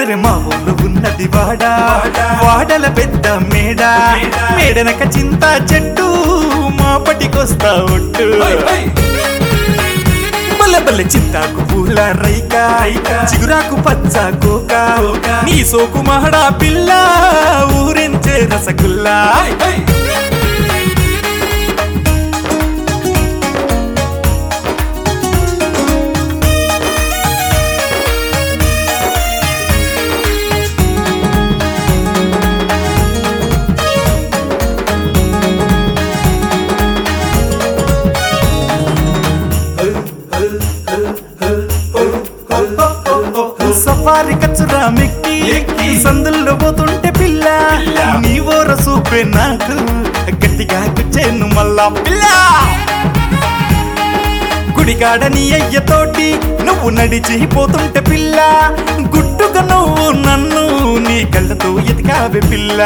అరెరెరె మా ఊళ్ళో ఉన్నది వాడల పెద్ద మేడ మేడనక చింత చెట్టు మాపటికొస్తా ఒట్టు బల్ల బల్ల చింతాకు పూల రైక చిగురాకు పచ్చ కోక నీ సోకు మహడా పిల్ల ఊరించే రసగుల్లా సఫారీ కచ్చురా మెక్కి సందుల్లో పోతుంటే పిల్ల నీ ఓర సూపే నాకు గట్టిగా కూర్చేను మళ్ళా పిల్ల గుడిగాడ నీ అయ్యతోటి నువ్వు నడిచి పోతుంటే పిల్ల గుట్టుగా నువ్వు నన్ను నీ కళ్ళతో ఎతికావే పిల్ల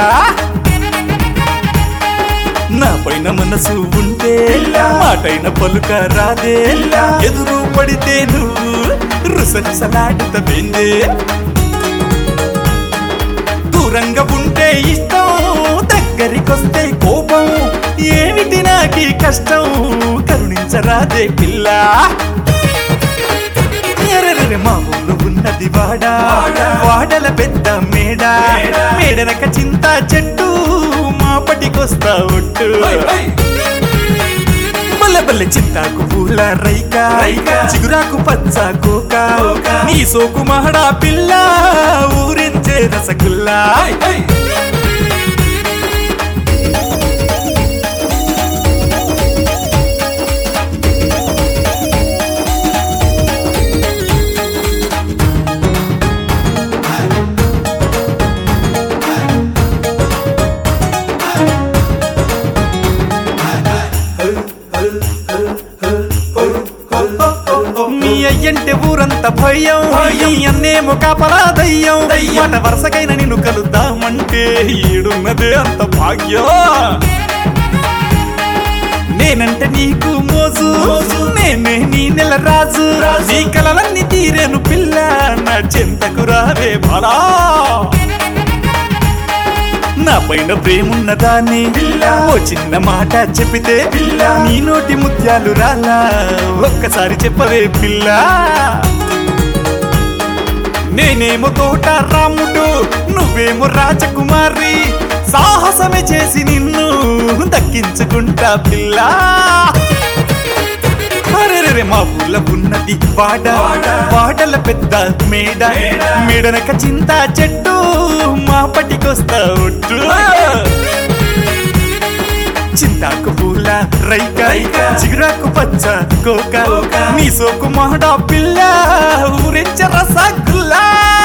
నా పైన మనసు ఉంటే మాటైన పలుక రాదే ఎదురు పడితే నువ్వు రుసరుసలాడుత బెందే దూరంగా ఉంటే ఇష్టం దగ్గరికొస్తే కోపం ఏమిటి నాకీ కష్టం కరుణించరాదే పిల్ల ఎర్రెర్రె మా ఊళ్ళో ఉన్నది వాడల పెద్ద మేడ మేడనక చింత చెట్టు మాపటికొస్తా ఒట్టు బల్ల బల్ల చింతాకు పూల రైక చిగురాకు పచ్చ కోక నీ సోకు మహడా పిల్ల ఊరించే రసగుల్లా నీ అయ్యంటే ఊరంత భయం నీ అన్నేమో కాపలా దయ్యం మాట వరుసకైన నిన్ను కలుద్దామంటే ఈడున్నదే అంత భాగ్యం నేనంటే నీకు మోజు నేనే నీ నెల రాజు నీ కలలన్నీ తీరేను పిల్ల నా చింతకు రావే బాలా నా పైన ప్రేమున్నదాన్ని ఓ చిన్న మాట చెప్పితే నీ నోటి ముత్యాలు రాలా ఒక్కసారి చెప్పవే పిల్ల నేనేమో తోట రాముడు నువ్వేమో రాజకుమారి సాహసమే చేసి నిన్ను దక్కించుకుంటా పిల్ల అరెరెరె మా ఊళ్ళో ఉన్నది వాడల పెద్ద మేడ మేడనక చింత చెట్టు మాపటికొస్తా ఒట్టు చింతాకు పూల రైక చిగురాకు పచ్చ కోక నీ సోకు మహడా పిల్ల ఊరించ రసగుల్లా